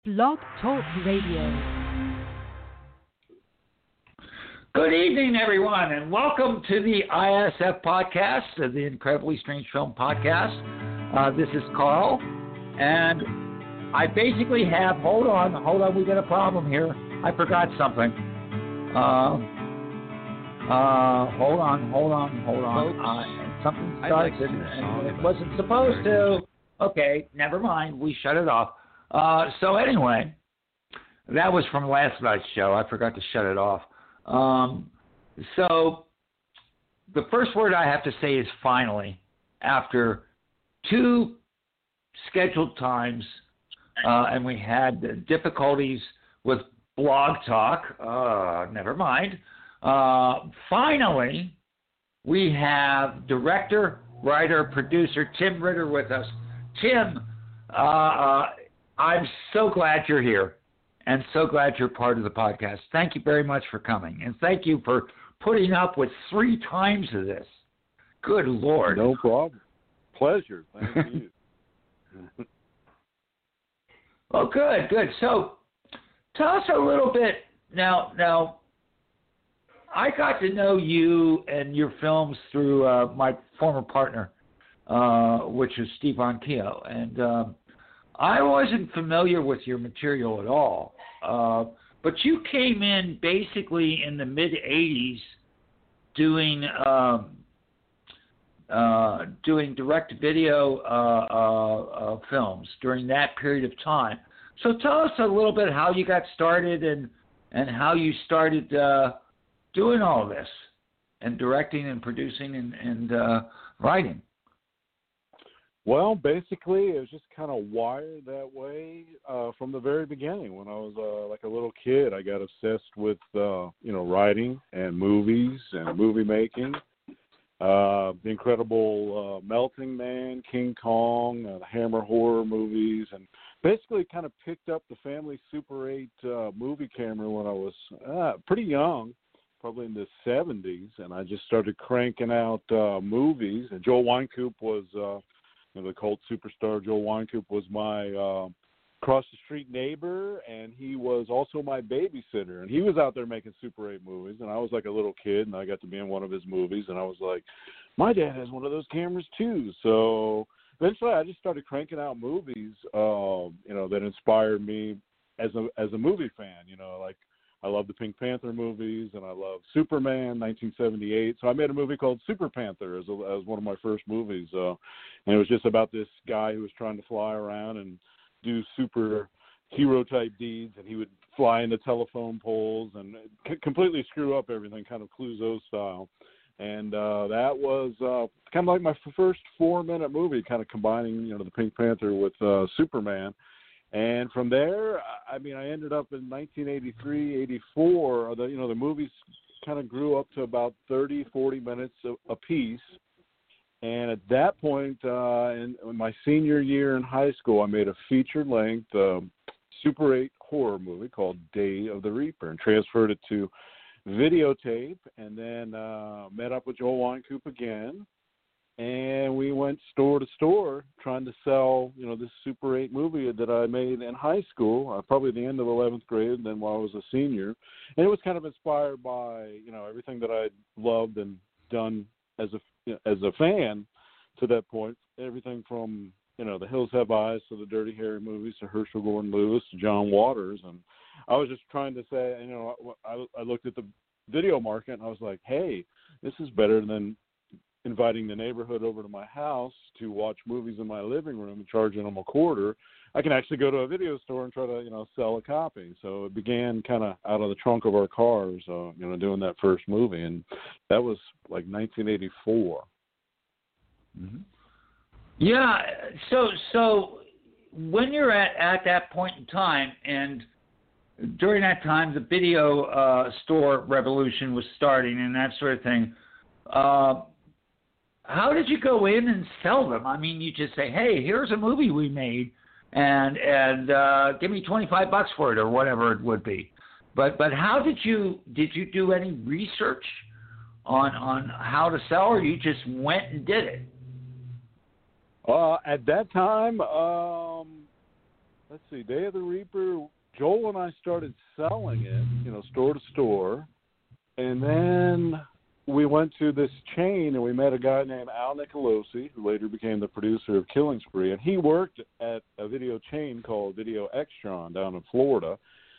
Blog Talk Radio. Good evening, everyone, and welcome to the ISF podcast, the Incredibly Strange Film Podcast. This is Carl, and I basically have, hold on, we got a problem here. I forgot something. Hold on. Something started, and it wasn't supposed to. Okay, never mind. We shut it off. So anyway, that was from last night's show. I forgot to shut it off. So the first word I have to say is finally, after two scheduled times, and we had difficulties with Blog Talk. Never mind. Finally, we have director, writer, producer Tim Ritter with us. Tim, I'm so glad you're here and so glad you're part of the podcast. Thank you very much for coming, and thank you for putting up with 3 times of this. Good Lord. No problem. Pleasure. Thank you. Well, good. So tell us a little bit. Now, I got to know you and your films through my former partner, which is Steve Ronquillo, and I wasn't familiar with your material at all, but you came in basically in the mid-'80s doing direct-to-video films during that period of time. So tell us a little bit how you got started and how you started doing all this and directing and producing and writing. Well, basically, it was just kind of wired that way from the very beginning. When I was like a little kid, I got obsessed with writing and movies and movie making. The Incredible Melting Man, King Kong, the Hammer horror movies, and basically kind of picked up the family Super 8 movie camera when I was pretty young, probably in the 70s, and I just started cranking out movies. And Joel Wynkoop was the cult superstar. Joel Wynkoop was my across-the-street neighbor, and he was also my babysitter. And he was out there making Super 8 movies, and I was like a little kid, and I got to be in one of his movies, and I was like, my dad has one of those cameras too. So eventually I just started cranking out movies, that inspired me as a movie fan. Like I love the Pink Panther movies, and I love Superman, 1978. So I made a movie called Super Panther as one of my first movies. And it was just about this guy who was trying to fly around and do super hero-type deeds, and he would fly into telephone poles and completely screw up everything, kind of Clouseau style. And that was kind of like my first 4-minute movie, kind of combining, the Pink Panther with Superman. And from there, I ended up in 1983, 84. The movies kind of grew up to about 30, 40 minutes a piece. And at that point, in my senior year in high school, I made a feature-length Super 8 horror movie called Day of the Reaper and transferred it to videotape, and then met up with Joel Wynkoop again. And we went store to store trying to sell, this Super 8 movie that I made in high school, probably the end of 11th grade, and then while I was a senior. And it was kind of inspired by, everything that I'd loved and done as a fan to that point. Everything from, The Hills Have Eyes to the Dirty Harry movies to Herschel Gordon Lewis to John Waters. And I was just trying to say, I looked at the video market and I was like, hey, this is better than inviting the neighborhood over to my house to watch movies in my living room and charging them $0.25. I can actually go to a video store and try to, sell a copy. So it began kind of out of the trunk of our cars, doing that first movie. And that was like 1984. Mm-hmm. Yeah. So when you're at that point in time, and during that time, the video store revolution was starting and that sort of thing, how did you go in and sell them? You just say, hey, here's a movie we made, and give me $25 for it or whatever it would be. But how did you do any research on how to sell, or you just went and did it? At that time, let's see, Day of the Reaper, Joel and I started selling it, store to store. And then we went to this chain and we met a guy named Al Nicolosi, who later became the producer of Killing Spree. And he worked at a video chain called Video Extron down in Florida.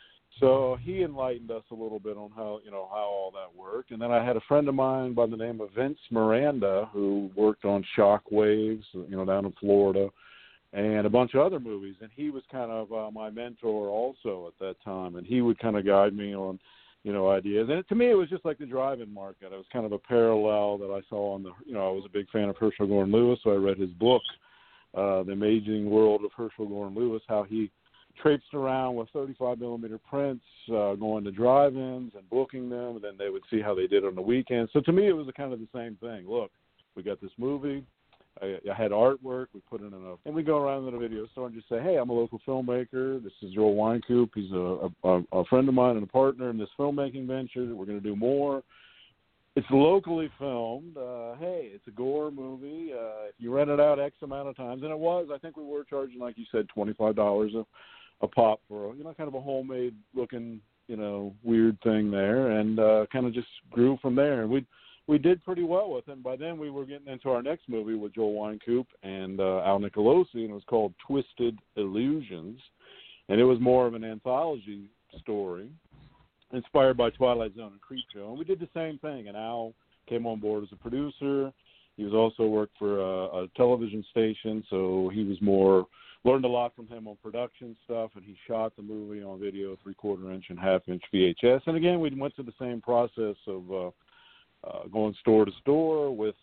So he enlightened us a little bit on how all that worked. And then I had a friend of mine by the name of Vince Miranda who worked on Shockwaves, down in Florida, and a bunch of other movies. And he was kind of my mentor also at that time. And he would kind of guide me on, ideas. And to me, it was just like the drive-in market. It was kind of a parallel that I saw on I was a big fan of Herschel Gordon Lewis, so I read his book, The Amazing World of Herschel Gordon Lewis, how he traipsed around with 35-millimeter prints, going to drive-ins and booking them, and then they would see how they did on the weekends. So to me, it was kind of the same thing. Look, we got this movie. I had artwork. We put it in and we go around to the video store and just say, hey, I'm a local filmmaker. This is Joel Wynkoop. He's a friend of mine and a partner in this filmmaking venture. We're going to do more. It's locally filmed. Hey, it's a gore movie. If you rent it out X amount of times, and it was, I think we were charging, like you said, $25 a pop for kind of a homemade looking, weird thing there, and kind of just grew from there. And we did pretty well with it. And by then we were getting into our next movie with Joel Wynkoop and Al Nicolosi, and it was called Twisted Illusions. And it was more of an anthology story inspired by Twilight Zone and Creepshow. And we did the same thing, and Al came on board as a producer. He was also worked for a television station, so he was learned a lot from him on production stuff, and he shot the movie on video, 3/4 inch and 1/2 inch VHS. And again, we went through the same process of going store to store with,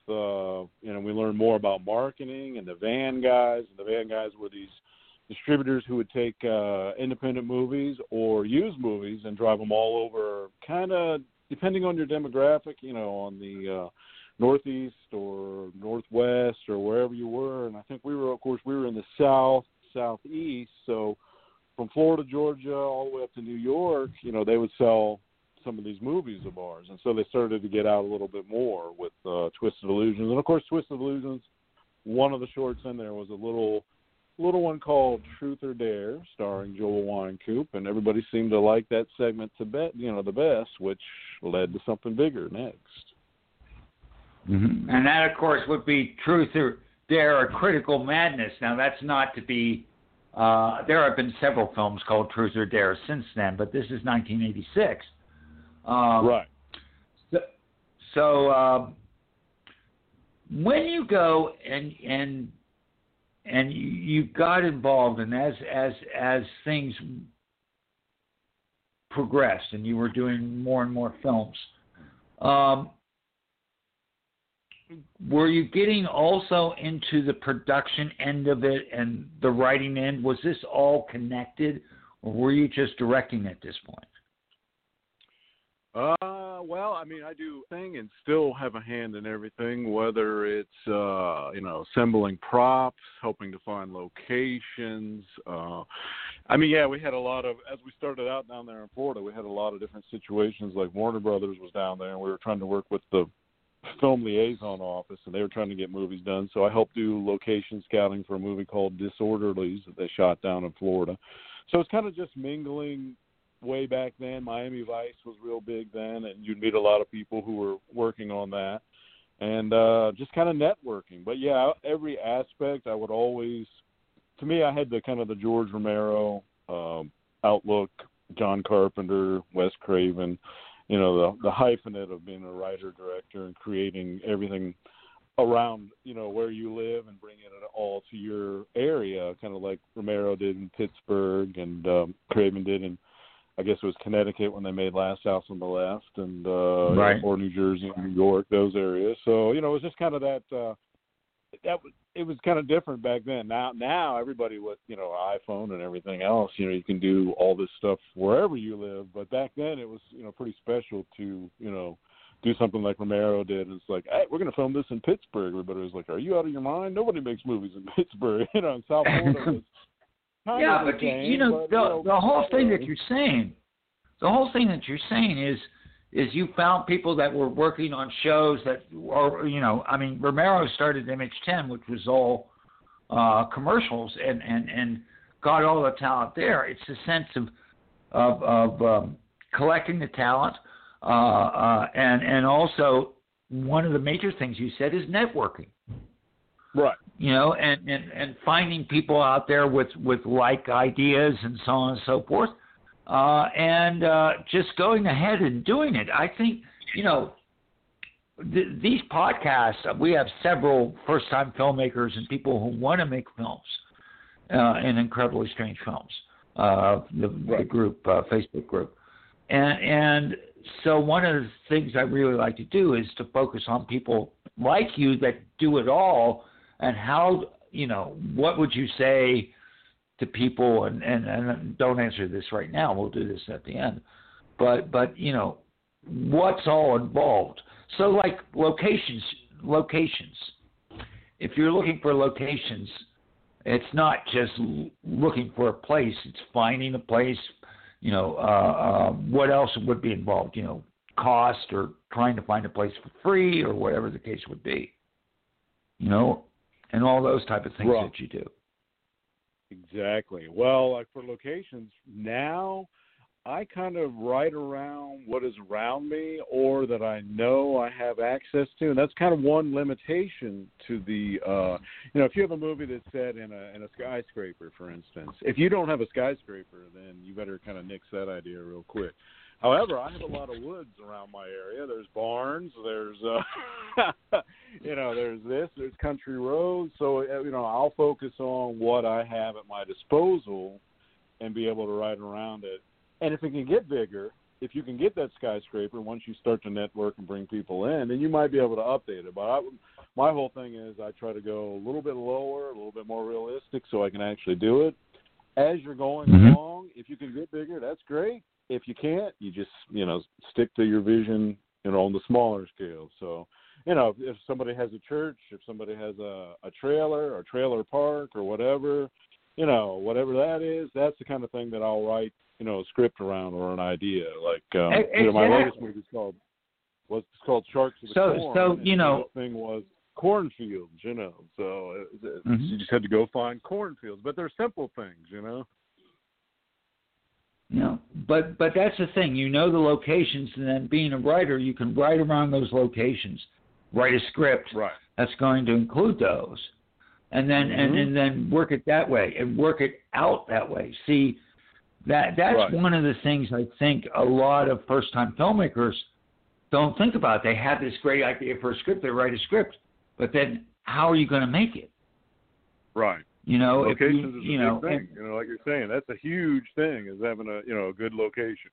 we learned more about marketing and the van guys. And the van guys were these distributors who would take independent movies or used movies and drive them all over, kind of depending on your demographic, on the Northeast or Northwest or wherever you were. And I think we were in the Southeast. So from Florida, Georgia, all the way up to New York, they would sell some of these movies of ours. And so they started to get out a little bit more with Twisted Illusions. And, of course, Twisted Illusions, one of the shorts in there was a little one called Truth or Dare, starring Joel Wynkoop, and everybody seemed to like that segment the best, which led to something bigger next. Mm-hmm. And that, of course, would be Truth or Dare or Critical Madness. Now, that's not to be there have been several films called Truth or Dare since then, but this is 1986. Right. So when you go and you got involved, and as things progressed, and you were doing more and more films, were you getting also into the production end of it and the writing end? Was this all connected, or were you just directing at this point? Well, I mean, I do thing and still have a hand in everything, whether it's, assembling props, helping to find locations. We had a lot of, as we started out down there in Florida, we had a lot of different situations. Like Warner Brothers was down there, and we were trying to work with the film liaison office, and they were trying to get movies done. So I helped do location scouting for a movie called Disorderlies that they shot down in Florida. So it's kind of just mingling. Way back then, Miami Vice was real big then, and you'd meet a lot of people who were working on that, and just kind of networking. But yeah, every aspect I would always, to me, I had the kind of the George Romero outlook, John Carpenter, Wes Craven, the hyphenate of being a writer, director, and creating everything around, where you live and bringing it all to your area, kind of like Romero did in Pittsburgh and Craven did in, I guess it was Connecticut when they made Last House on the Left, and right. Or New Jersey, New York, those areas. So it was just kind of that. It was kind of different back then. Now everybody with iPhone and everything else, you can do all this stuff wherever you live. But back then it was pretty special to do something like Romero did. It's like, hey, we're going to film this in Pittsburgh. Everybody was like, are you out of your mind? Nobody makes movies in Pittsburgh. In South Florida was. Yeah, but the whole thing that you're saying, is you found people that were working on shows that are, Romero started MH10, which was all commercials, and got all the talent there. It's a sense of collecting the talent, and also one of the major things you said is networking. Right. You know, and finding people out there with like ideas and so on and so forth, and just going ahead and doing it. I think, you know, these podcasts, we have several first-time filmmakers and people who want to make films, in Incredibly Strange Films, the group, Facebook group. And so one of the things I really like to do is to focus on people like you that do it all, and how, you know, what would you say to people, and don't answer this right now, we'll do this at the end, but you know, what's all involved. So like locations. If you're looking for locations, it's not just looking for a place, it's finding a place, you know, what else would be involved, you know, cost or trying to find a place for free or whatever the case would be, you know, and all those type of things that you do. Exactly. Well, like for locations, now I kind of write around what is around me or that I know I have access to, and that's kind of one limitation to the, you know, if you have a movie that's set in a skyscraper, for instance, if you don't have a skyscraper, then you better kind of nix that idea real quick. However, I have a lot of woods around my area. There's barns, there's, you know, there's country roads. So, you know, I'll focus on what I have at my disposal and be able to ride around it. And if it can get bigger, if you can get that skyscraper, once you start to network and bring people in, then you might be able to update it. But my whole thing is I try to go a little bit lower, a little bit more realistic so I can actually do it. As you're going along, if you can get bigger, that's great. If you can't, you just, you know, stick to your vision, you know, on the smaller scale. So, you know, if somebody has a church, if somebody has a trailer or trailer park or whatever, you know, whatever that is, that's the kind of thing that I'll write, you know, a script around or an idea. Like, you know, my latest movie was called Sharks of the Corn. So, you know, the thing was cornfields, you know. So you just had to go find cornfields, but they're simple things, you know. You know, but that's the thing. You know the locations, and then being a writer, you can write around those locations, write a script that's going to include those, and then and then work it that way and work it out that way. See, that's one of the things I think a lot of first-time filmmakers don't think about. They have this great idea for a script, they write a script, but then how are you going to make it? Right. You know, locations is you a know, big thing. You know, like you're saying, that's a huge thing, is having a good location.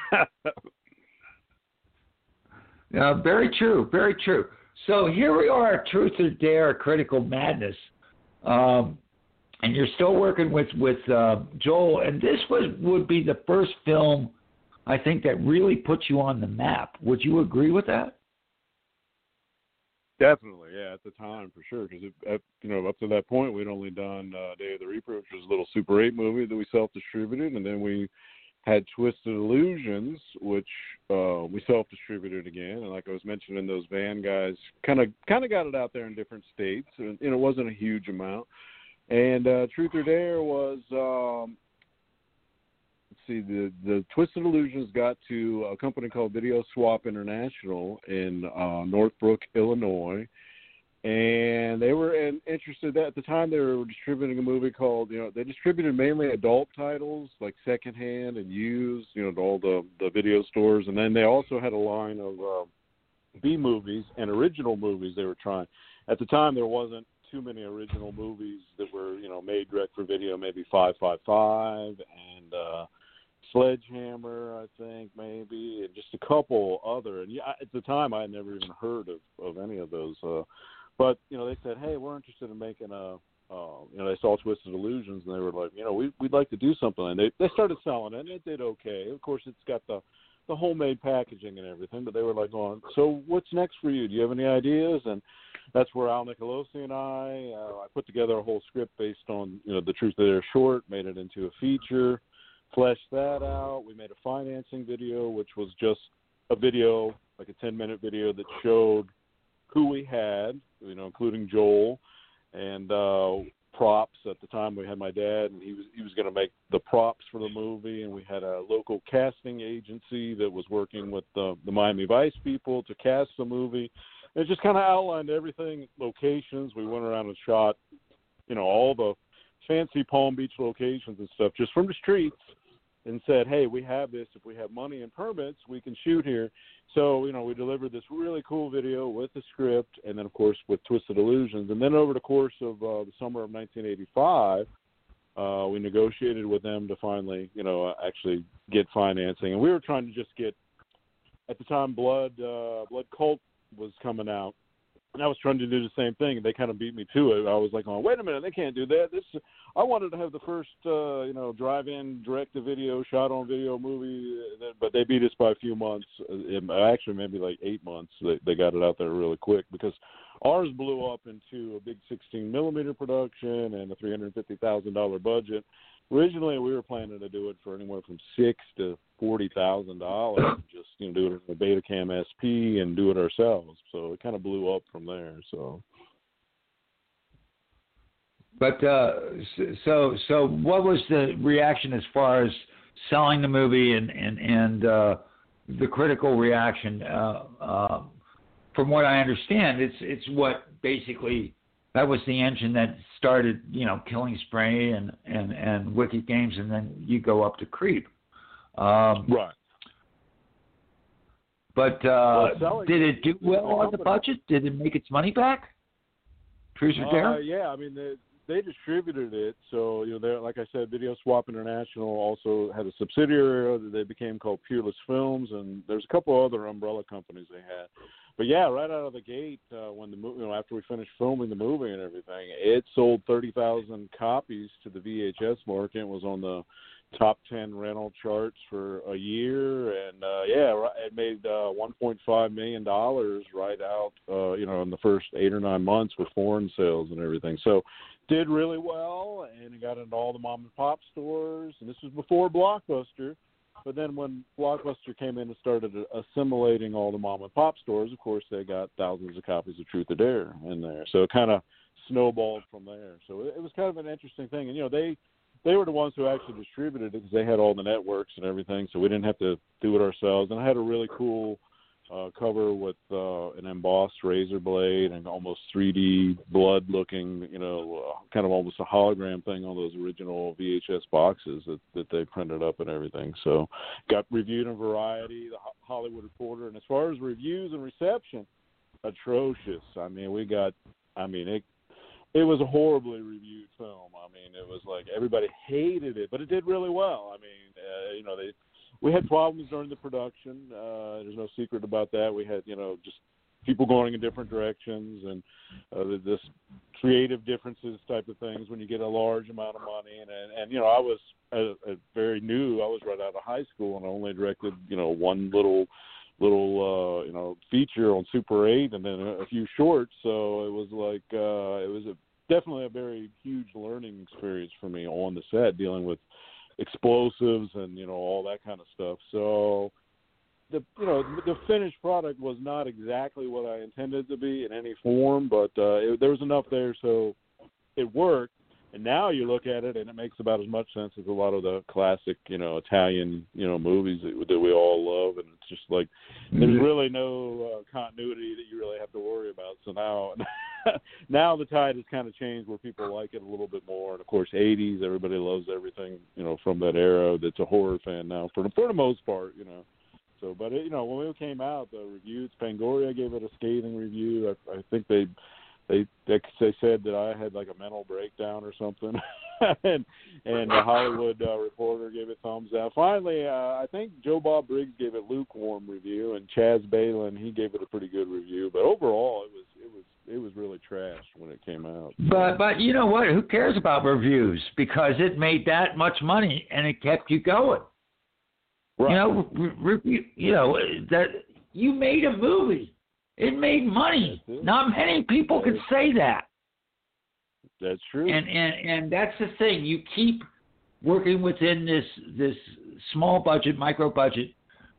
Very true, very true. So here we are, Truth or Dare, Critical Madness, and you're still working with Joel, and this would be the first film, I think, that really puts you on the map. Would you agree with that? Definitely, yeah, at the time, for sure, because, you know, up to that point, we'd only done Day of the Reaper, which was a little Super 8 movie that we self-distributed, and then we had Twisted Illusions, which we self-distributed again, and like I was mentioning, those van guys kind of got it out there in different states, and it wasn't a huge amount. And Truth or Dare was, the Twisted Illusions got to a company called Video Swap International in Northbrook, Illinois, and they were interested. At the time, they were distributing a movie called, you know, they distributed mainly adult titles like secondhand and used, you know, to all the video stores, and then they also had a line of B movies and original movies they were trying. At the time, there wasn't too many original movies that were, you know, made direct for video, maybe 555 and Sledgehammer, I think, maybe, and just a couple other. And yeah, at the time, I had never even heard of any of those. But, you know, they said, hey, we're interested in making you know, they saw Twisted Illusions, and they were like, you know, we'd like to do something. And they started selling it, and it did okay. Of course, it's got the homemade packaging and everything, but they were like, so what's next for you? Do you have any ideas? And that's where Al Nicolosi and I put together a whole script based on, you know, the Truth or Dare short, made it into a feature, fleshed that out. We made a financing video, which was just a video, like a 10-minute video that showed who we had, you know, including Joel, and props at the time. We had my dad, and he was going to make the props for the movie, and we had a local casting agency that was working with the Miami Vice people to cast the movie. It just kind of outlined everything, locations. We went around and shot, all the fancy Palm Beach locations and stuff just from the streets, and said, hey, we have this. If we have money and permits, we can shoot here. So, we delivered this really cool video with the script, and then, of course, with Twisted Illusions. And then over the course of the summer of 1985, we negotiated with them to finally, actually get financing. And we were trying to just get, at the time, Blood Cult was coming out. And I was trying to do the same thing, and they kind of beat me to it. I was like, oh, wait a minute, they can't do that. I wanted to have the first, drive-in, direct-to-video, shot-on-video movie, but they beat us by a few months. Actually, maybe like 8 months. They got it out there really quick because ours blew up into a big 16-millimeter production and a $350,000 budget. Originally, we were planning to do it for anywhere from $6,000 to $40,000. Just do it in a Betacam SP and do it ourselves. So it kind of blew up from there. So, but so what was the reaction as far as selling the movie and the critical reaction? From what I understand, it's what basically. That was the engine that started, Killing Spray and Wicked Games, and then you go up to Creep. Right. But did it do well on the budget? Did it make its money back? Truth or Dare? Yeah, I mean, they distributed it. So, they're, like I said, Video Swap International also had a subsidiary that they became called Peerless Films, and there's a couple other umbrella companies they had. But yeah, right out of the gate, when the movie, after we finished filming the movie and everything, it sold 30,000 copies to the VHS market. It was on the top 10 rental charts for a year, and it made $1.5 million right out, in the first 8 or 9 months with foreign sales and everything. So, did really well, and it got into all the mom and pop stores. And this was before Blockbuster. But then when Blockbuster came in and started assimilating all the mom and pop stores, of course, they got thousands of copies of Truth or Dare in there. So it kind of snowballed from there. So it was kind of an interesting thing. And, they were the ones who actually distributed it because they had all the networks and everything. So we didn't have to do it ourselves. And I had a really cool cover with an embossed razor blade and almost 3D blood-looking, kind of almost a hologram thing on those original VHS boxes that they printed up and everything. So got reviewed in Variety, the Hollywood Reporter, and as far as reviews and reception, atrocious. I mean, it was a horribly reviewed film. I mean, it was like everybody hated it, but it did really well. I mean, we had problems during the production. There's no secret about that. We had, just people going in different directions and this creative differences type of things when you get a large amount of money. And I was very new. I was right out of high school, and I only directed, one little feature on Super 8 and then a few shorts. So it was like it was definitely a very huge learning experience for me on the set, dealing with explosives and all that kind of stuff. So the finished product was not exactly what I intended it to be in any form, but there was enough there so it worked. And now you look at it and it makes about as much sense as a lot of the classic Italian movies that we all love, and it's just like there's really no continuity that you really have to worry about. So now the tide has kind of changed where people like it a little bit more. And of course, 80s, everybody loves everything from that era. That's a horror fan now for the most part. So, but when it came out, the reviews, Fangoria gave it a scathing review. I think they said that I had like a mental breakdown or something, and the Hollywood Reporter gave it thumbs down. Finally, I think Joe Bob Briggs gave it lukewarm review, and Chaz Balin, he gave it a pretty good review. But overall, it was really trash when it came out. But you know what? Who cares about reviews? Because it made that much money and it kept you going. Right. That you made a movie. It made money. Not many people can say that. That's true. And that's the thing. You keep working within this small budget, micro budget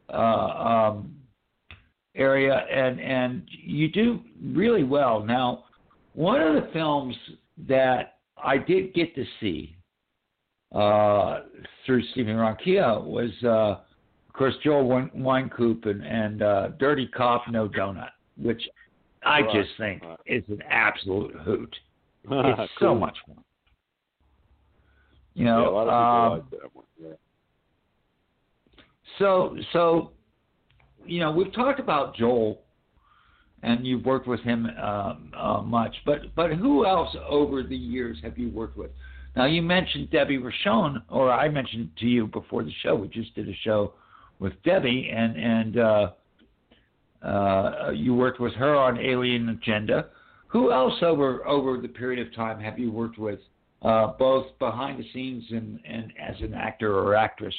area, and you do really well. Now, one of the films that I did get to see through Stephen Ronquillo was, of course, Joel Wynkoop and Dirty Cop No Donut, which I just think is an absolute hoot. It's cool. so much fun. You know, yeah, a lot of people like that one. Yeah. So, you know, we've talked about Joel, and you've worked with him much, but who else over the years have you worked with? Now, you mentioned Debbie Rochon, or I mentioned to you before the show. We just did a show with Debbie, and you worked with her on Alien Agenda. Who else over the period of time have you worked with, both behind the scenes and as an actor or actress?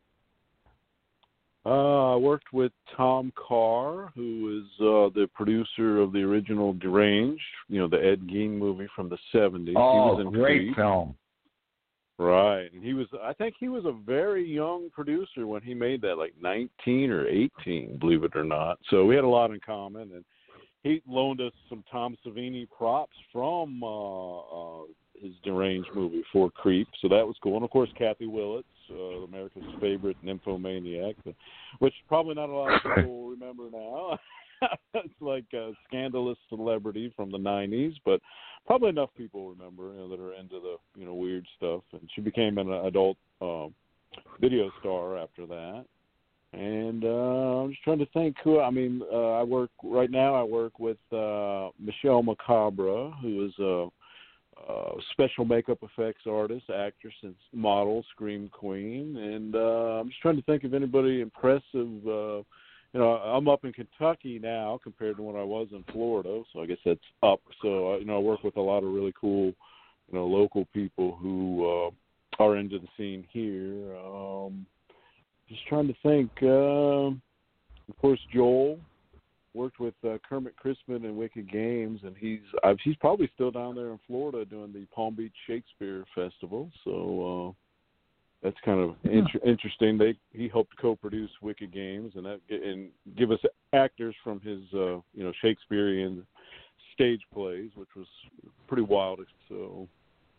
I worked with Tom Carr, who is the producer of the original Deranged, you know, the Ed Gein movie from the 70s. Oh, he was in great Creed. film. Right. And I think he was a very young producer when he made that, like 19 or 18, believe it or not. So we had a lot in common. And he loaned us some Tom Savini props from his Deranged movie for Creep. So that was cool. And, of course, Kathy Willits, America's favorite nymphomaniac, which probably not a lot of people remember now. It's like a scandalous celebrity from the 90s, but probably enough people remember, you know, that are into the, you know, weird stuff. And she became an adult video star after that. And I'm just trying to think who. I mean, I work with Michelle Macabre, who is a special makeup effects artist, actress, and model, scream queen. And I'm just trying to think of anybody impressive. You know, I'm up in Kentucky now compared to when I was in Florida, so I guess that's up. So, you know, I work with a lot of really cool, you know, local people who are into the scene here. Just trying to think. Of course, Joel worked with Kermit Crispin and Wicked Games, and he's probably still down there in Florida doing the Palm Beach Shakespeare Festival. So that's kind of interesting. He helped co-produce Wicked Games and give us actors from his you know, Shakespearean stage plays, which was pretty wild. So,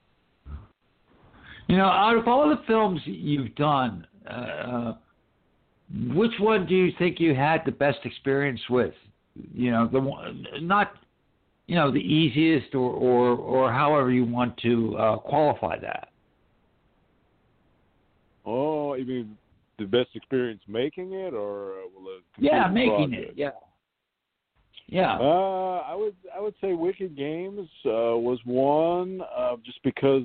you know, out of all the films you've done, which one do you think you had the best experience with? You know, the one, not, you know, the easiest or however you want to qualify that. Oh, you mean the best experience making it, or making project? it, yeah. I would say Wicked Games was one, just because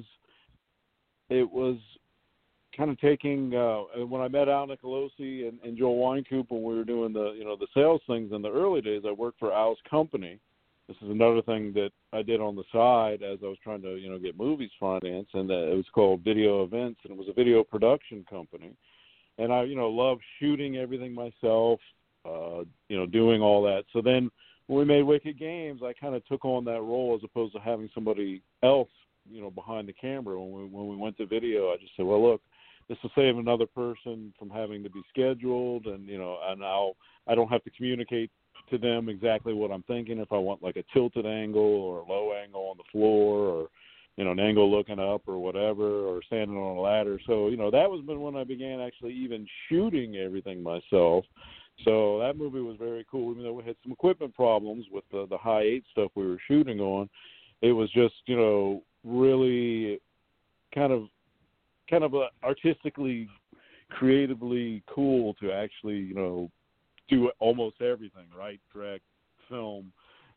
it was kind of taking when I met Al Nicolosi and Joel Wynkoop when we were doing the sales things in the early days. I worked for Al's company. This is another thing that I did on the side as I was trying to, you know, get movies financed, and it was called Video Events, and it was a video production company. And I, you know, love shooting everything myself, you know, doing all that. So then when we made Wicked Games, I kind of took on that role as opposed to having somebody else, you know, behind the camera. When we went to video, I just said, well, look, this will save another person from having to be scheduled, and, you know, and I don't have to communicate to them exactly what I'm thinking, if I want like a tilted angle or a low angle on the floor, or, you know, an angle looking up or whatever, or standing on a ladder. So, you know, that was when I began actually even shooting everything myself. So that movie was very cool, even though we had some equipment problems with the high 8 stuff we were shooting on. It was just, you know, really kind of artistically, creatively cool to actually, you know, do almost everything, right? Direct, film,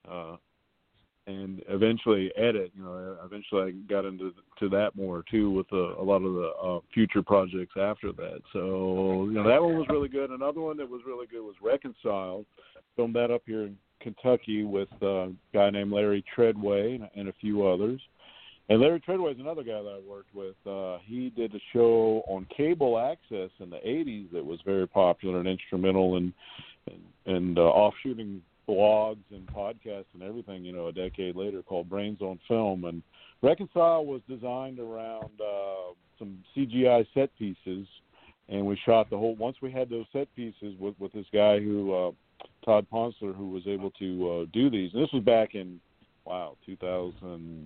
and eventually edit. You know, eventually I got into that more too with a lot of the future projects after that. So, you know, that one was really good. Another one that was really good was Reconciled. Filmed that up here in Kentucky with a guy named Larry Treadway and a few others. And Larry Treadway is another guy that I worked with. He did a show on cable access in the 80s that was very popular and instrumental and offshooting blogs and podcasts and everything, you know, a decade later, called Brains on Film. And Reconcile was designed around some CGI set pieces, and we shot the whole – once we had those set pieces with this guy who Todd Ponsler, who was able to do these. And this was back in, 2000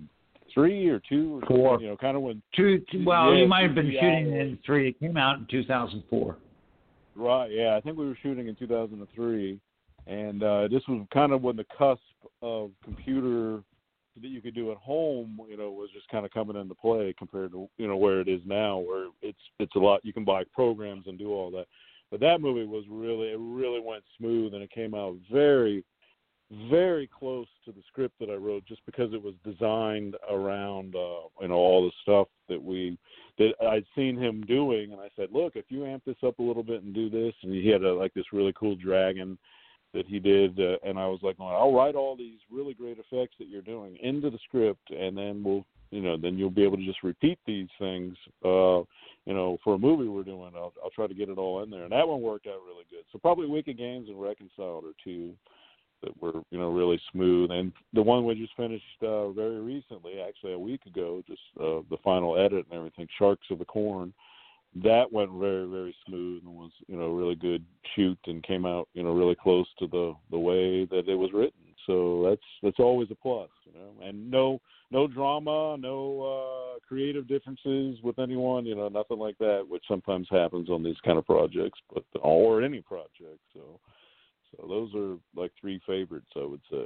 3 or 2 or 4. you know, kind of when Well, yeah, you might have been shooting hours. in 3. It came out in 2004. Right, yeah, I think we were shooting in 2003, and this was kind of when the cusp of computer that you could do at home, you know, was just kind of coming into play compared to, you know, where it is now, where it's a lot. You can buy programs and do all that. But that movie was it really went smooth, and it came out very, very close to the script that I wrote, just because it was designed around, you know, all the stuff that I'd seen him doing, and I said, look, if you amp this up a little bit and do this, and he had like this really cool dragon that he did, and I was like, well, I'll write all these really great effects that you're doing into the script, and then then you'll be able to just repeat these things, you know, for a movie we're doing. I'll try to get it all in there, and that one worked out really good. So probably Wicked Games and Reconciled are two that were, you know, really smooth. And the one we just finished very recently, actually a week ago, just the final edit and everything, Sharks of the Corn, that went very, very smooth and was, you know, really good shoot and came out, you know, really close to the way that it was written. So that's always a plus, you know. And no drama, no creative differences with anyone, you know, nothing like that, which sometimes happens on these kind of projects, but or any project. So those are like 3 favorites, I would say.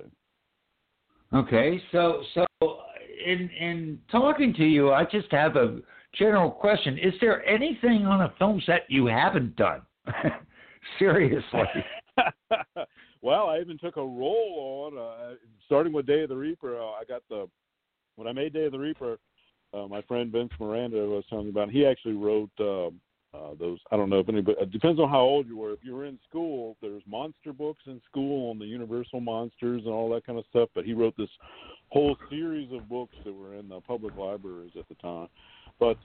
Okay, so in talking to you, I just have a general question. Is there anything on a film set you haven't done? Seriously. Well, I even took a role on, starting with Day of the Reaper. When I made Day of the Reaper, my friend Vince Miranda, who I was telling you about, he actually wrote those. I don't know if anybody, it depends on how old you were. If you were in school, there's monster books in school on the Universal monsters and all that kind of stuff, but he wrote this whole series of books that were in the public libraries at the time. But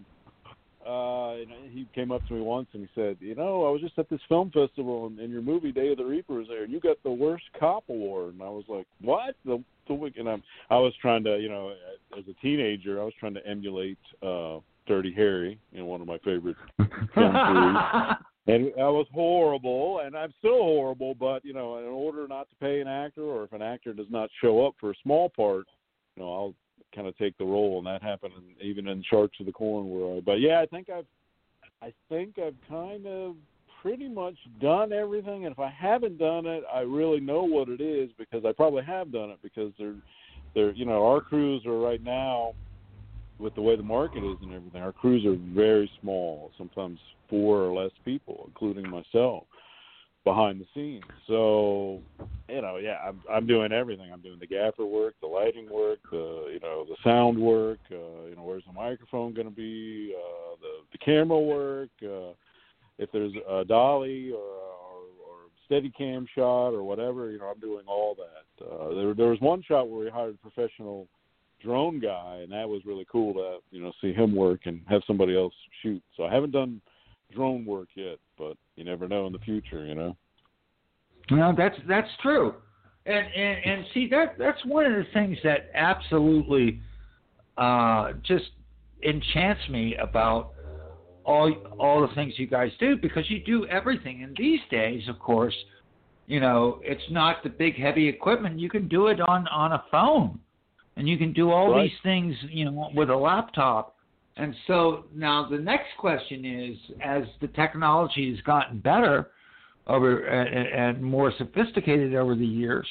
he came up to me once and he said, you know, I was just at this film festival and your movie Day of the Reaper is there, and you got the worst cop award. And I was like, what? And I was trying to, you know, as a teenager, I was trying to emulate Dirty Harry, you know, one of my favorite film series. And I was horrible, and I'm still horrible, but, you know, in order not to pay an actor, or if an actor does not show up for a small part, you know, I'll kind of take the role, and that happened even in Sharks of the Corn. But yeah, I think I've kind of pretty much done everything, and if I haven't done it, I really know what it is, because I probably have done it, because they're you know, our crews are right now, with the way the market is and everything, our crews are very small, sometimes 4 or less people, including myself, behind the scenes. So, you know, yeah, I'm doing everything. I'm doing the gaffer work, the lighting work, the sound work, you know, where's the microphone going to be, the camera work, if there's a dolly or steady cam shot or whatever, you know, I'm doing all that. There was one shot where we hired a professional drone guy, and that was really cool to, you know, see him work and have somebody else shoot. So I haven't done drone work yet, but you never know in the future, you know. No, that's true, and see, that's one of the things that absolutely just enchants me about all the things you guys do, because you do everything. And these days, of course, you know, it's not the big heavy equipment. You can do it on a phone. And you can do all these things, you know, with a laptop. And so now the next question is, as the technology has gotten better and more sophisticated over the years,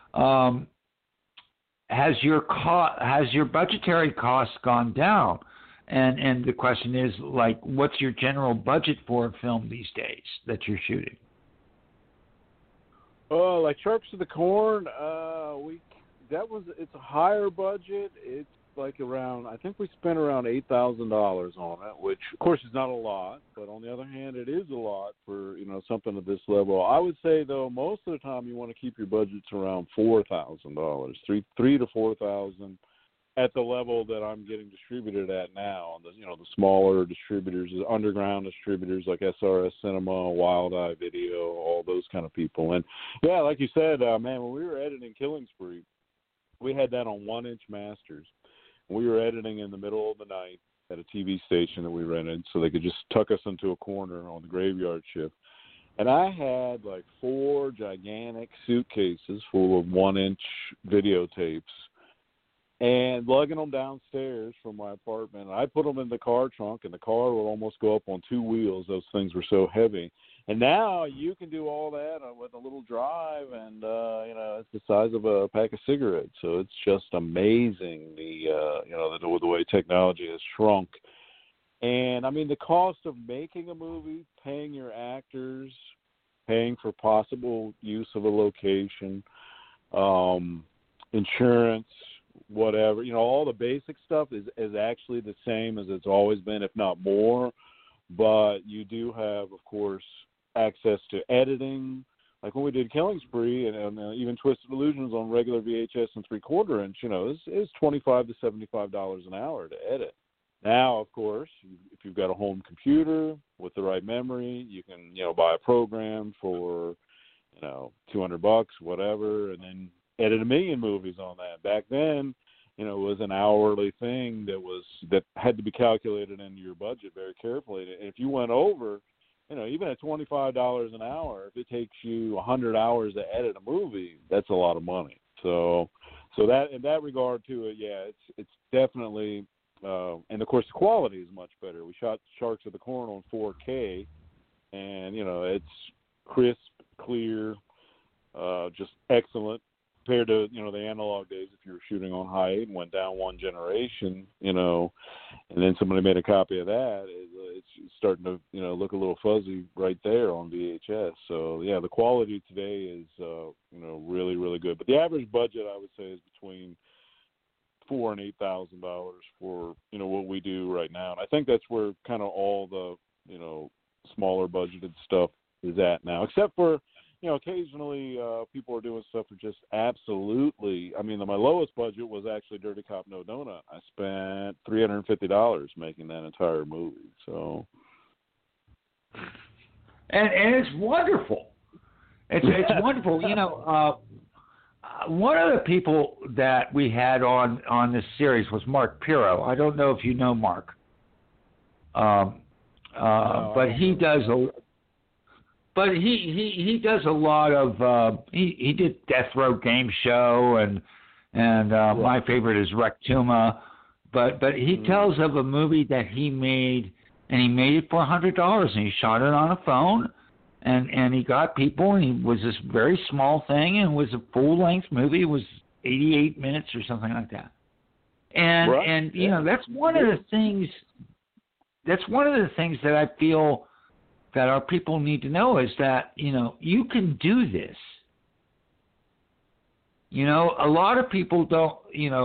has your budgetary costs gone down? And the question is, like, what's your general budget for a film these days that you're shooting? Oh, like Sharks of the Corn, it's a higher budget. It's like around, I think we spent around $8,000 on it, which of course is not a lot, but on the other hand, it is a lot for, you know, something at this level. I would say though, most of the time you want to keep your budgets around $4,000, $3,000 to $4,000 at the level that I'm getting distributed at now. The, you know, the smaller distributors, the underground distributors like SRS Cinema, Wild Eye Video, all those kind of people. And yeah, like you said, man, when we were editing Killing Spree, we had that on 1-inch masters. We were editing in the middle of the night at a TV station that we rented, so they could just tuck us into a corner on the graveyard shift. And I had like 4 gigantic suitcases full of 1-inch videotapes and lugging them downstairs from my apartment. I put them in the car trunk, and the car would almost go up on two wheels. Those things were so heavy. And now you can do all that with a little drive, and it's the size of a pack of cigarettes. So it's just amazing the way technology has shrunk. And I mean, the cost of making a movie, paying your actors, paying for possible use of a location, insurance, whatever, all the basic stuff is actually the same as it's always been, if not more. But you do have, of course, access to editing, like when we did Killing Spree and even Twisted Illusions on regular VHS and 3/4 inch. It's $25 to $75 an hour to edit. Now, of course, if you've got a home computer with the right memory, you can buy a program for $200, whatever, and then edit 1 million movies on that. Back then, it was an hourly thing that had to be calculated into your budget very carefully. And if you went over, even at $25 an hour, if it takes you 100 hours to edit a movie, that's a lot of money. So that in that regard to it, yeah, it's definitely, and of course the quality is much better. We shot Sharks of the Corn on 4K, and it's crisp, clear, just excellent compared to the analog days. If you were shooting on high 8 and went down one generation, and then somebody made a copy of that, it's starting to look a little fuzzy right there on VHS. So yeah, the quality today is really, really good. But the average budget, I would say, is between $4,000 and $8,000 for what we do right now. And I think that's where kind of all the smaller budgeted stuff is at now, except for occasionally people are doing stuff for just absolutely. I mean, my lowest budget was actually Dirty Cop No Donut. I spent $350 making that entire movie. So, and it's wonderful. It's wonderful. One of the people that we had on this series was Mark Pirro. I don't know if you know Mark, but he does a. But he does a lot of he did Death Row Game Show and my favorite is Rectuma, but he tells of a movie that he made, and he made it for $100 and he shot it on a phone and he got people, and it was this very small thing, and it was a full length movie. It was 88 minutes or something like that. And that's one of the things that I feel that our people need to know is that, you can do this. A lot of people don't,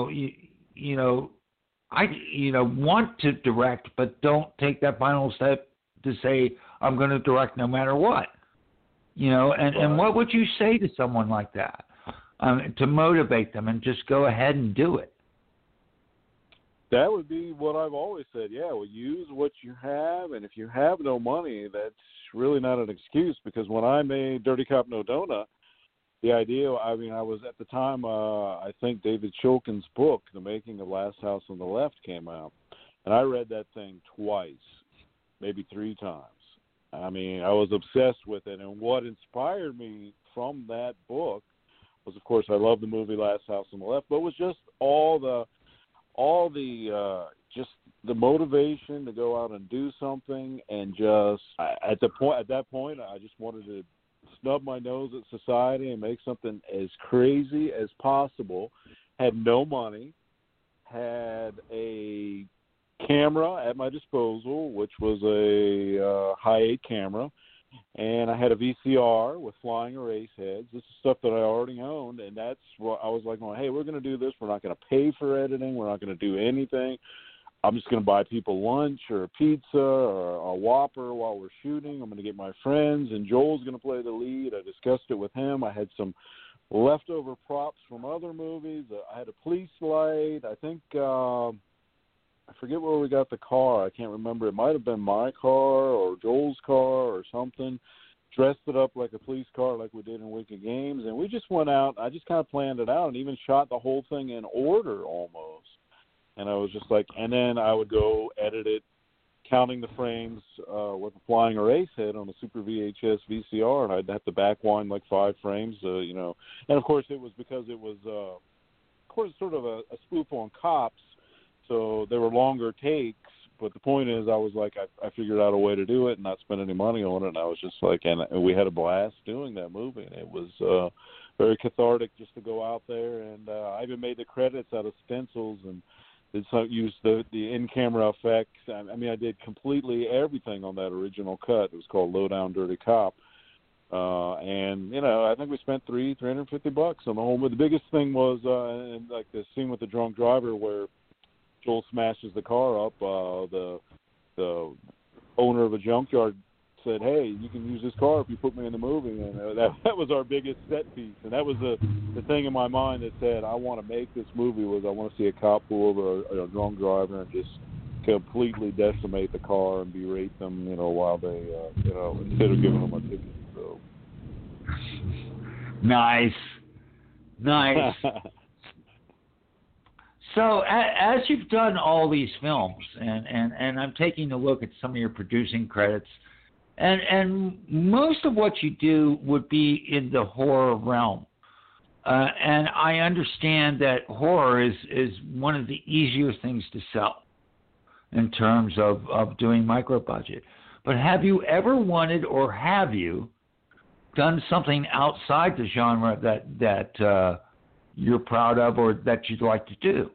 want to direct, but don't take that final step to say, I'm going to direct no matter what. And what would you say to someone like that to motivate them and just go ahead and do it? That would be what I've always said. Yeah, well, use what you have, and if you have no money, that's really not an excuse. Because when I made Dirty Cop No Donut, the idea, I was at the time, I think David Shulkin's book, The Making of Last House on the Left, came out, and I read that thing twice, maybe 3 times. I mean, I was obsessed with it, and what inspired me from that book was, of course, I love the movie Last House on the Left, but it was just all the just the motivation to go out and do something, and just at that point I just wanted to snub my nose at society and make something as crazy as possible. Had no money, had a camera at my disposal, which was a high 8 camera, and I had a VCR with flying erase heads. This is stuff that I already owned, and that's what I was like, well, hey, we're going to do this. We're not going to pay for editing. We're not going to do anything. I'm just going to buy people lunch or a pizza or a Whopper while we're shooting. I'm going to get my friends, and Joel's going to play the lead. I discussed it with him. I had some leftover props from other movies. I had a police light. I think I forget where we got the car. I can't remember. It might have been my car or Joel's car or something. Dressed it up like a police car like we did in Wicked Games. And we just went out. I just kind of planned it out and even shot the whole thing in order almost. And I was just like, and then I would go edit it, counting the frames with a flying erase head on a Super VHS VCR. And I'd have to backwind like 5 frames, And, of course, it was because it was course sort of a spoof on Cops, so they were longer takes. But the point is, I was like, I figured out a way to do it and not spend any money on it. And I was just like, and we had a blast doing that movie. And it was very cathartic just to go out there. And I even made the credits out of stencils and used the in-camera effects. I mean, I did completely everything on that original cut. It was called Low Down Dirty Cop. And, you know, I think we spent $350 on the whole movie. The biggest thing was, and like the scene with the drunk driver where Joel smashes the car up. The owner of a junkyard said, "Hey, you can use this car if you put me in the movie." And that was our biggest set piece. And that was the thing in my mind that said, I want to make this movie, was I want to see a cop pull over a drunk driver and just completely decimate the car and berate them, you know, while they, you know, instead of giving them a ticket. So. Nice. So as you've done all these films, and I'm taking a look at some of your producing credits, and most of what you do would be in the horror realm. And I understand that horror is one of the easier things to sell in terms of doing micro budget. But have you ever wanted, or have you done something outside the genre that you're proud of or that you'd like to do?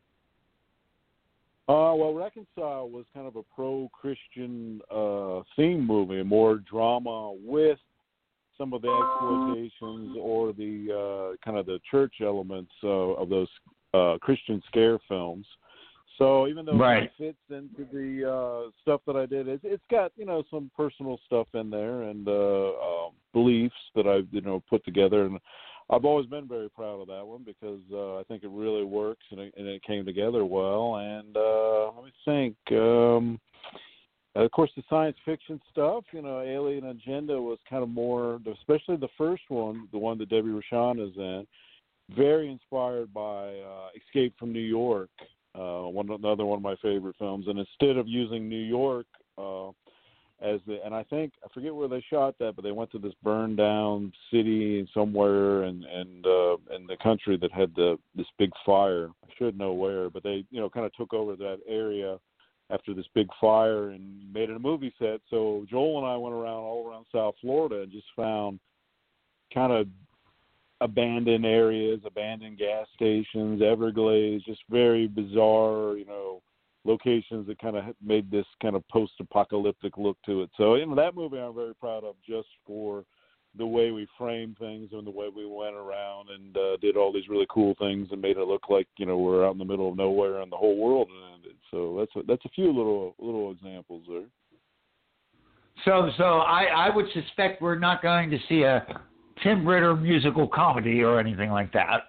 Well, Reconcile was kind of a pro-Christian theme movie, more drama with some of the exploitations or the kind of the church elements of those Christian scare films. So even though it fits into the stuff that I did, it's got, you know, some personal stuff in there and beliefs that I've, you know, put together. And I've always been very proud of that one because I think it really works and it came together well. And let me think. Of course, the science fiction stuff, you know, Alien Agenda was kind of more, especially the first one, the one that Debbie Rochon is in, very inspired by Escape from New York, another one of my favorite films. And instead of using New York and I think, I forget where they shot that, but they went to this burned down city somewhere in the country that had this big fire. I should know where, but they, you know, kind of took over that area after this big fire and made it a movie set. So Joel and I went all around South Florida and just found kind of abandoned areas, abandoned gas stations, Everglades, just very bizarre, you know, locations that kind of made this kind of post-apocalyptic look to it. So, you know, that movie I'm very proud of just for the way we framed things and the way we went around and did all these really cool things and made it look like, you know, we're out in the middle of nowhere and the whole world ended. So that's a few little examples there. So I would suspect we're not going to see a Tim Ritter musical comedy or anything like that.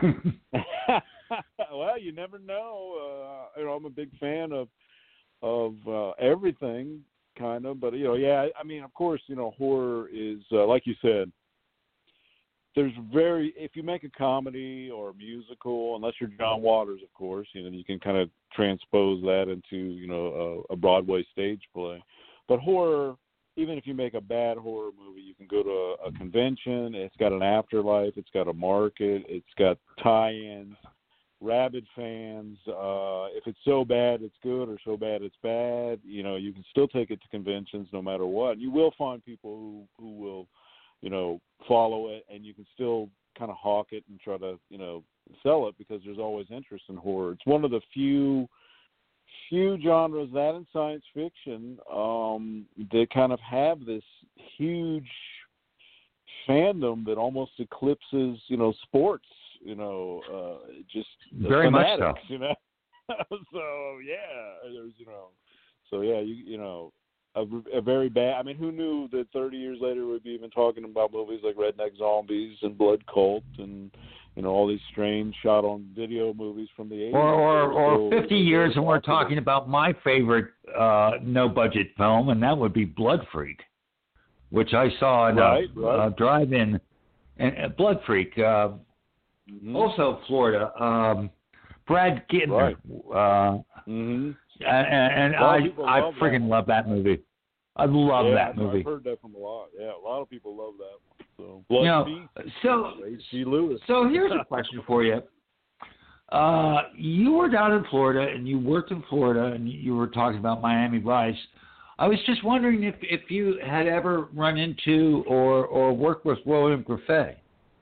Well, you never know. You know, I'm a big fan of everything, kind of. But, you know, yeah, I mean, of course, you know, horror is, like you said, if you make a comedy or a musical, unless you're John Waters, of course, you know, you can kind of transpose that into, you know, a Broadway stage play. But horror, even if you make a bad horror movie, you can go to a convention. It's got an afterlife. It's got a market. It's got tie-ins, rabid fans. If it's so bad it's good or so bad it's bad, you know, you can still take it to conventions no matter what. And you will find people who will, you know, follow it, and you can still kind of hawk it and try to, you know, sell it because there's always interest in horror. It's one of the few genres, that in science fiction, that kind of have this huge fandom that almost eclipses, you know, sports, you know, just very fanatics, much so. you know. So yeah, there's, you know, so yeah, you know, a very bad. I mean, who knew that 30 years later we'd be even talking about movies like Redneck Zombies and Blood Cult and, you know, all these strange shot-on-video movies from the 80s. Or 50 years, and we're talking about my favorite no-budget film, and that would be Blood Freak, which I saw in a drive-in. And Blood Freak, also Florida. Brad Gittner. Right. And I freaking love that movie. I love that movie. I've heard that from a lot. Yeah, a lot of people love that one. So, so here's a question for you. You were down in Florida, and you worked in Florida, and you were talking about Miami Vice. I was just wondering if you had ever run into or worked with William Grefé.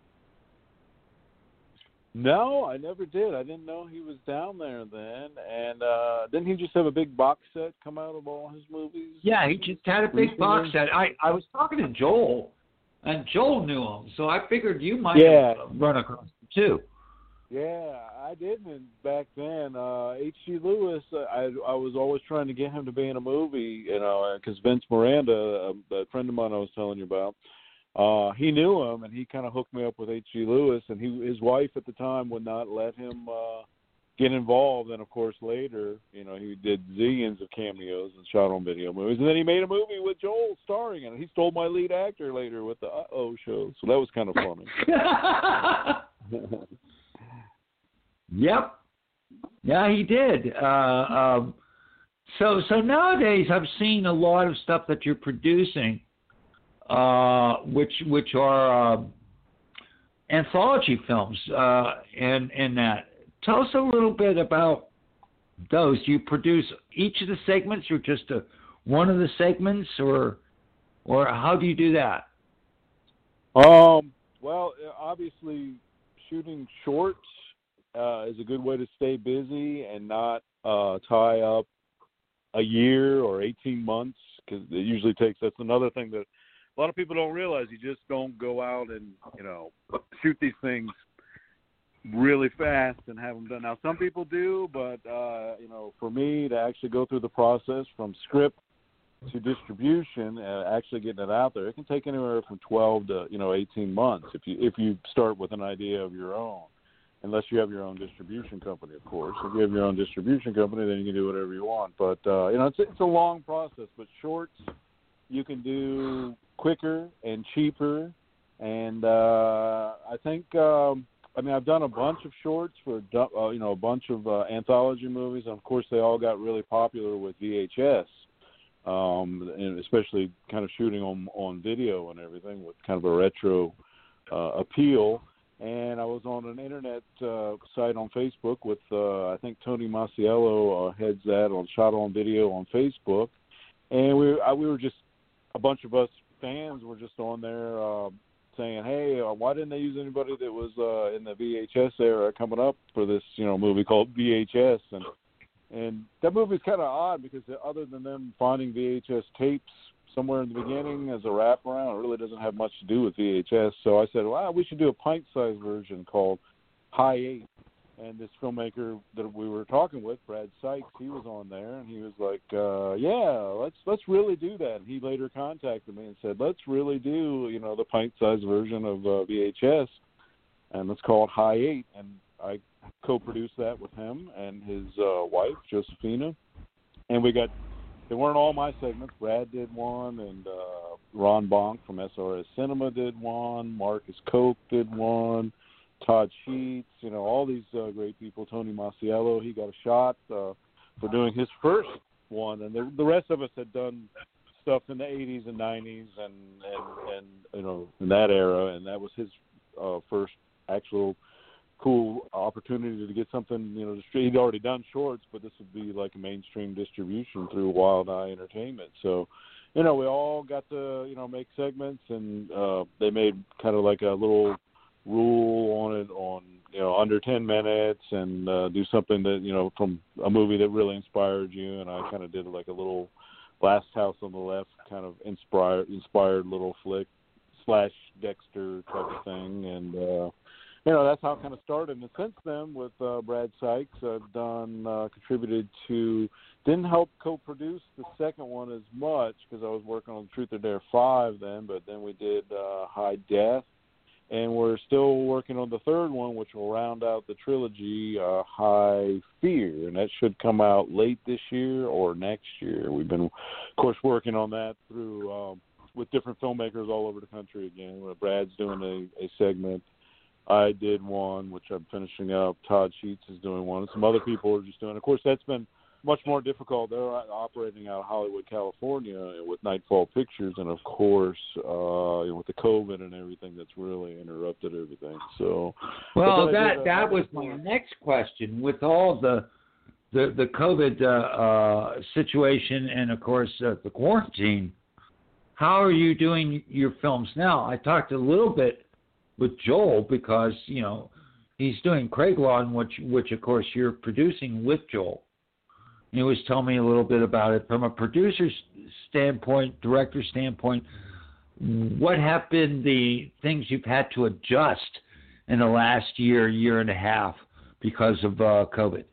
No, I never did. I didn't know he was down there then. And didn't he just have a big box set come out of all his movies? Yeah, he just had a big box set. I was talking to Joel, and Joel knew him, so I figured you might have run across him too. Yeah, I didn't back then. H.G. Lewis, I was always trying to get him to be in a movie, because Vince Miranda, that friend of mine I was telling you about, he knew him, and he kind of hooked me up with H.G. Lewis, and his wife at the time would not let him get involved. And, of course, later, he did zillions of cameos and shot on video movies. And then he made a movie with Joel starring in it. He stole my lead actor later with the Uh-Oh show, so that was kind of funny. Yep. Yeah, he did. So nowadays I've seen a lot of stuff that you're producing, which are anthology films, and that. Tell us a little bit about those. Do you produce each of the segments, or just one of the segments, or how do you do that? Well, obviously, shooting shorts is a good way to stay busy and not tie up a year or 18 months, because it usually takes. That's another thing that a lot of people don't realize. You just don't go out and shoot these things really fast and have them done. Now, some people do, but for me to actually go through the process from script to distribution, actually getting it out there, it can take anywhere from 12 to 18 months if you start with an idea of your own. Unless you have your own distribution company, of course. If you have your own distribution company, then you can do whatever you want. But it's a long process. But shorts you can do quicker and cheaper. And I think I've done a bunch of shorts for a bunch of anthology movies. And of course, they all got really popular with VHS, and especially kind of shooting on video and everything with kind of a retro appeal. And I was on an internet site on Facebook with, I think Tony Masiello heads that on Shot on Video on Facebook. And we were just, a bunch of us fans were just on there saying, hey, why didn't they use anybody that was in the VHS era coming up for this, movie called VHS? And that movie's kind of odd because other than them finding VHS tapes somewhere in the beginning as a wraparound, it really doesn't have much to do with VHS. So I said, well, we should do a pint-sized version called High 8. And this filmmaker that we were talking with, Brad Sykes, he was on there, and he was like, yeah, let's really do that. And he later contacted me and said, let's really do, the pint-sized version of VHS, and let's call it High 8. And I co-produced that with him and his wife, Josephina. And they weren't all my segments. Brad did one, and Ron Bonk from SRS Cinema did one. Marcus Koch did one. Todd Sheets, all these great people. Tony Masiello, he got a shot for doing his first one, and the rest of us had done stuff in the 80s and 90s and in that era, and that was his first actual cool opportunity to get something, he'd already done shorts, but this would be like a mainstream distribution through Wild Eye Entertainment. So, we all got to, make segments, and they made kind of like a little rule on it on, under 10 minutes and do something that, from a movie that really inspired you. And I kind of did like a little Last House on the Left kind of inspired little flick / Dexter type of thing. And, that's how it kind of started. And since then, with Brad Sykes, I've contributed to, didn't help co-produce the second one as much because I was working on Truth or Dare 5 then, but then we did High Death. And we're still working on the third one, which will round out the trilogy, High Fear. And that should come out late this year or next year. We've been, of course, working on that through with different filmmakers all over the country again. Brad's doing a segment. I did one, which I'm finishing up. Todd Sheets is doing one. And some other people are just doing it. Of course, that's been much more difficult. They're operating out of Hollywood, California with Nightfall Pictures. And, of course, with the COVID and everything, that's really interrupted everything. So, well, that was my next question. With all the COVID situation and of course the quarantine, how are you doing your films now? I talked a little bit with Joel because he's doing Craiglawn, which of course you're producing with Joel. He was telling me a little bit about it from a producer's standpoint, director standpoint. What have been the things you've had to adjust in the last year and a half because of COVID?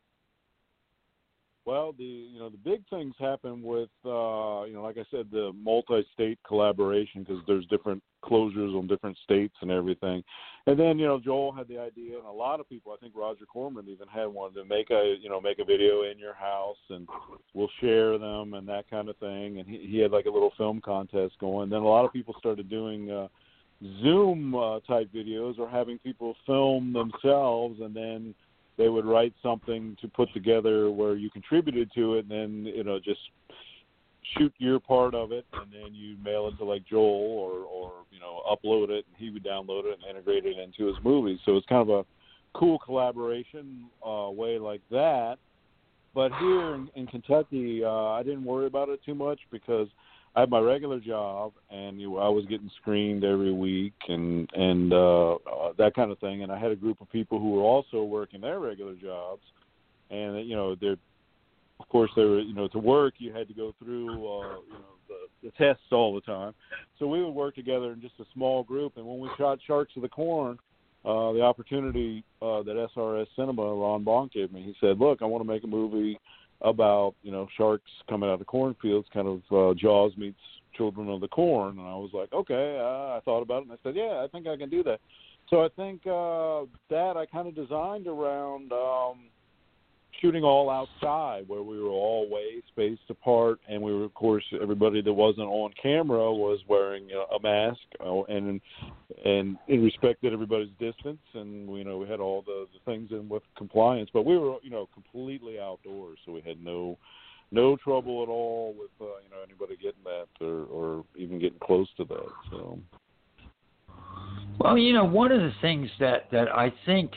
Well, the big things happen with like I said, the multi-state collaboration, because there's different closures on different states and everything. And then Joel had the idea, and a lot of people, I think Roger Corman even had one, to make a video in your house, and we'll share them and that kind of thing. And he had like a little film contest going. Then a lot of people started doing Zoom type videos, or having people film themselves, and then they would write something to put together where you contributed to it, and then just shoot your part of it, and then you mail it to like Joel, or upload it, and he would download it and integrate it into his movie. So it's kind of a cool collaboration way like that. But here in Kentucky, I didn't worry about it too much, because I had my regular job, and I was getting screened every week, and that kind of thing. And I had a group of people who were also working their regular jobs, and they're, of course, they were to work you had to go through the tests all the time. So we would work together in just a small group. And when we shot Sharks of the Corn, the opportunity that SRS Cinema, Ron Bonk, gave me, he said, "Look, I want to make a movie about sharks coming out of the cornfields, kind of Jaws meets Children of the Corn." And I was like, okay. I thought about it, and I said, yeah, I think I can do that. So I think that I kind of designed around shooting all outside, where we were all way spaced apart, and we were, of course, everybody that wasn't on camera was wearing a mask, and it respected everybody's distance, and we had all the things in with compliance. But we were completely outdoors, so we had no trouble at all with anybody getting that or even getting close to that. So, well, one of the things that I think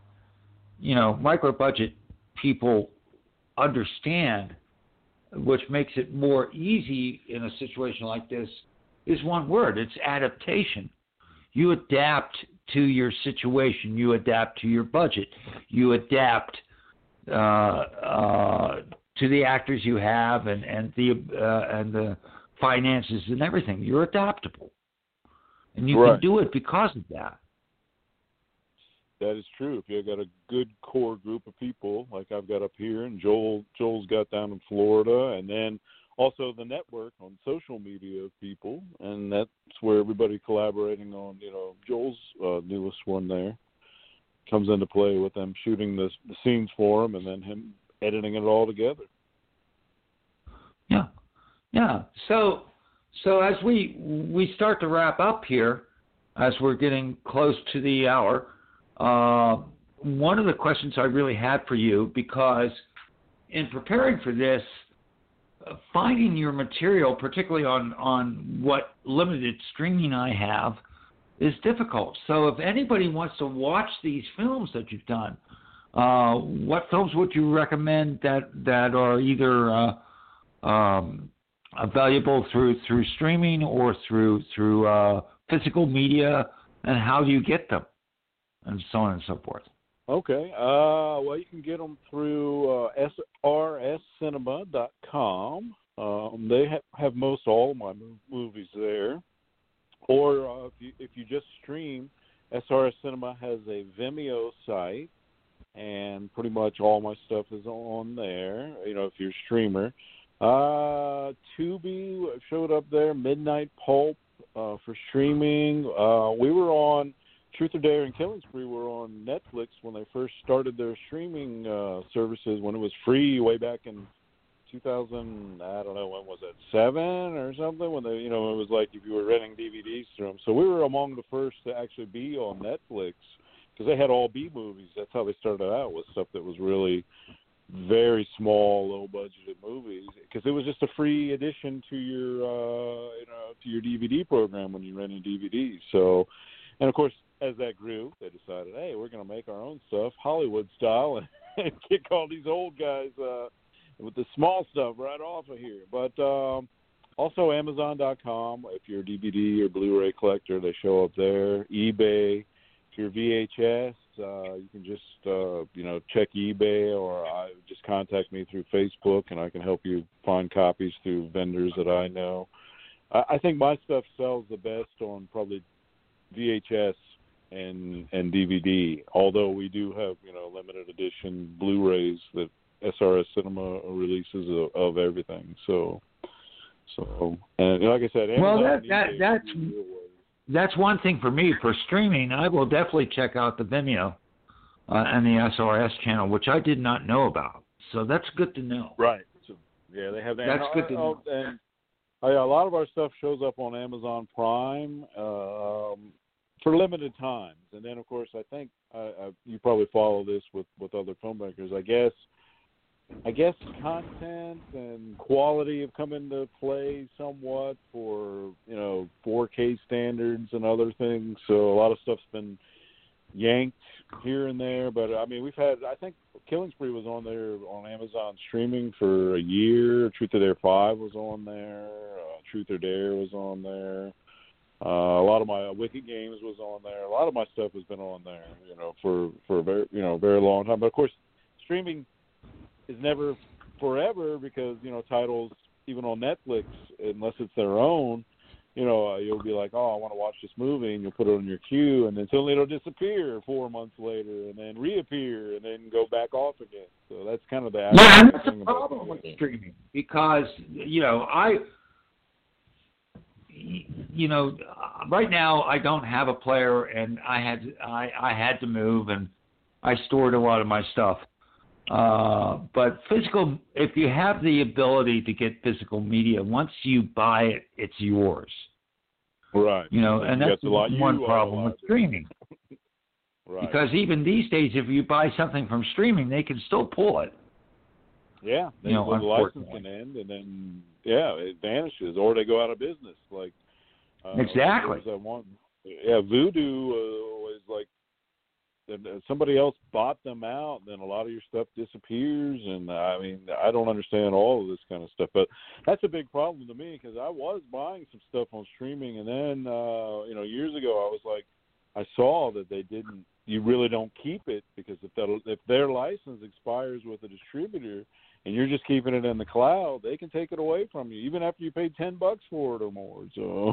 micro budget people understand, which makes it more easy in a situation like this, is one word. It's adaptation. You adapt to your situation. You adapt to your budget. You adapt to the actors you have and the finances and everything. You're adaptable, and you right. can do it because of that. That is true. If you've got a good core group of people like I've got up here, and Joel's got down in Florida, and then also the network on social media of people, and that's where everybody collaborating on, Joel's newest one there comes into play, with them shooting the scenes for him and then him editing it all together. Yeah. So as we start to wrap up here, as we're getting close to the hour, one of the questions I really had for you, because in preparing for this, finding your material, particularly on what limited streaming I have, is difficult. So if anybody wants to watch these films that you've done, what films would you recommend that are either valuable through streaming or through physical media, and how do you get them, and so on and so forth? Okay. Well, you can get them through srscinema.com. They have most all of my movies there. Or if you just stream, SRS Cinema has a Vimeo site, and pretty much all my stuff is on there, if you're a streamer. Tubi showed up there, Midnight Pulp for streaming. We were on Truth or Dare and Killing Spree were on Netflix when they first started their streaming services, when it was free way back in 2000, I don't know, when was it, 7 or something, when they, it was like if you were renting DVDs through them. So we were among the first to actually be on Netflix, because they had all B movies. That's how they started out, with stuff that was really, very small, low budgeted movies, because it was just a free addition to your to your DVD program when you rented DVDs. So, and of course, as that grew, they decided, hey, we're going to make our own stuff Hollywood style and kick all these old guys with the small stuff right off of here. But also Amazon.com, if you're a DVD or Blu-ray collector, they show up there. eBay, if you're VHS, you can just check eBay, or just contact me through Facebook, and I can help you find copies through vendors that I know. I think my stuff sells the best on probably VHS and DVD, although we do have limited edition Blu-rays that SRS Cinema releases of everything. So and like I said, Amazon, that's one thing for me. For streaming, I will definitely check out the Vimeo and the SRS channel, which I did not know about. So that's good to know. Right. So, yeah, they have that. That's good to know. And a lot of our stuff shows up on Amazon Prime for limited times. And then, of course, I think you probably follow this with other filmmakers. I guess content and quality have come into play somewhat for 4K standards and other things. So a lot of stuff's been yanked here and there. But I mean, I think Killing Spree was on there on Amazon streaming for a year. Truth or Dare 5 was on there. Truth or Dare was on there. A lot of my Wicked Games was on there. A lot of my stuff has been on there, for a very very long time. But of course, streaming is never forever, because titles even on Netflix, unless it's their own, you'll be like, oh, I want to watch this movie, and you'll put it on your queue, and then suddenly it'll disappear 4 months later, and then reappear, and then go back off again. So that's kind of the and that's the problem with streaming, because right now I don't have a player, and I had to move, and I stored a lot of my stuff. But physical, if you have the ability to get physical media, once you buy it, it's yours. Right. And that's one problem with streaming. Right. Because even these days, if you buy something from streaming, they can still pull it. Yeah. The license can end, and then, it vanishes, or they go out of business. Like exactly. Voodoo was like, somebody else bought them out, then a lot of your stuff disappears, and I mean, I don't understand all of this kind of stuff, but that's a big problem to me, because I was buying some stuff on streaming, and then years ago I was like, I saw that you really don't keep it, because if their license expires with a distributor and you're just keeping it in the cloud, they can take it away from you even after you paid $10 for it or more. So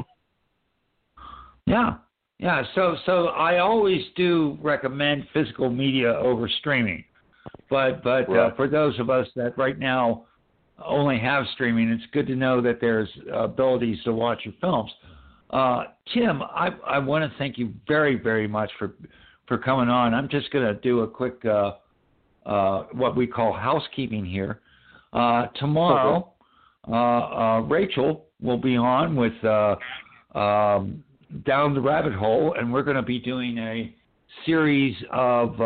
Yeah, so I always do recommend physical media over streaming, but right. For those of us that right now only have streaming, it's good to know that there's abilities to watch your films. Tim, I want to thank you very, very much for coming on. I'm just going to do a quick what we call housekeeping here. Tomorrow, Rachel will be on with Down the Rabbit Hole, and we're going to be doing a series of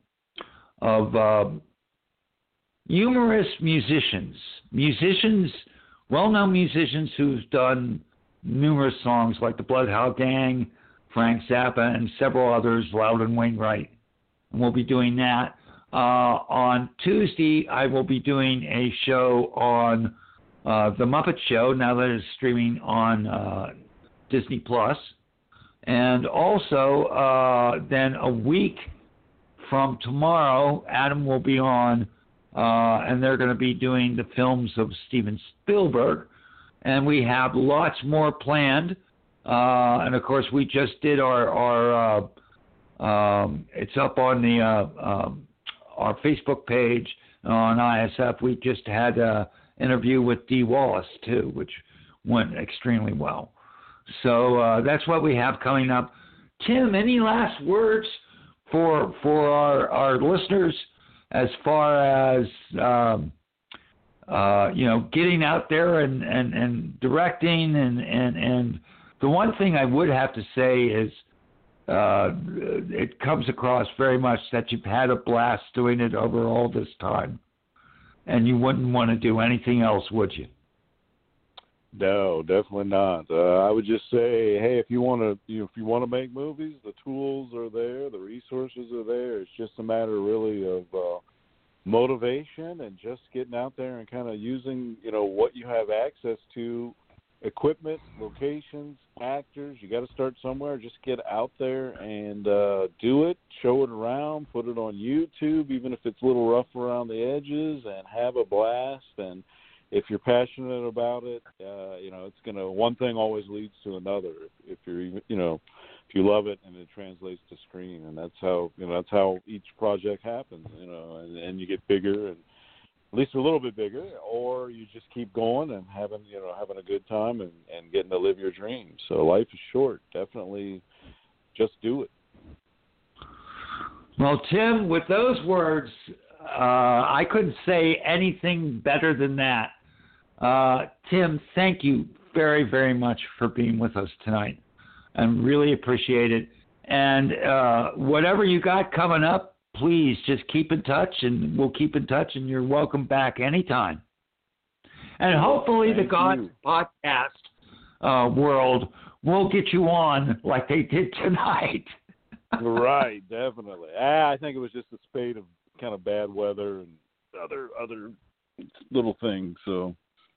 humorous musicians, well-known musicians who've done numerous songs like the Bloodhound Gang, Frank Zappa, and several others, Loudon Wainwright. And we'll be doing that. On Tuesday, I will be doing a show on The Muppet Show, now that it's streaming on Disney Plus. And also, then a week from tomorrow, Adam will be on, and they're going to be doing the films of Steven Spielberg. And we have lots more planned. And, of course, we just did our it's up on the our Facebook page on ISF. We just had an interview with Dee Wallace, too, which went extremely well. So that's what we have coming up. Tim, any last words for our listeners as far as getting out there and directing and the one thing I would have to say is it comes across very much that you've had a blast doing it over all this time. and you wouldn't want to do anything else, would you? No, definitely not. I would just say, hey, if you want to make movies, the tools are there, the resources are there. It's just a matter really of motivation and just getting out there and kind of using, what you have access to, equipment, locations, actors. You got to start somewhere. Just get out there and do it, show it around, put it on YouTube, even if it's a little rough around the edges, and have a blast. And if you're passionate about it, it's gonna, one thing always leads to another. If you're, if you love it and it translates to screen, and that's how each project happens, and you get bigger, and at least a little bit bigger, or you just keep going and having a good time and getting to live your dreams. So life is short. Definitely, just do it. Well, Tim, with those words, I couldn't say anything better than that. Tim, thank you very, very much for being with us tonight. I really appreciate it. And whatever you got coming up, please just keep in touch, and we'll keep in touch, and you're welcome back anytime. And hopefully the God's podcast world will get you on like they did tonight. Right, definitely. I think it was just a spate of kind of bad weather and other little things. So,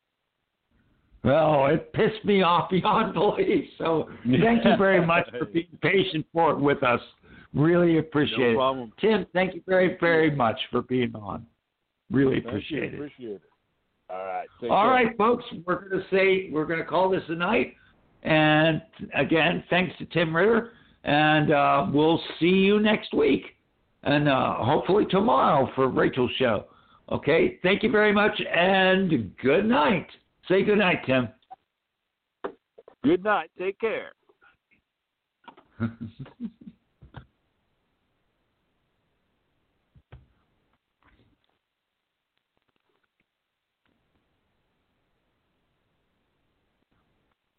well, it pissed me off beyond belief. So, thank you very much for being patient with us. Really appreciate it. Tim, thank you very, very much for being on. Really appreciate it. Appreciate it. All right. All right, folks. We're going to call this a night. And again, thanks to Tim Ritter. And we'll see you next week. And hopefully tomorrow for Rachel's show. Okay? Thank you very much, and good night. Say good night, Tim. Good night. Take care.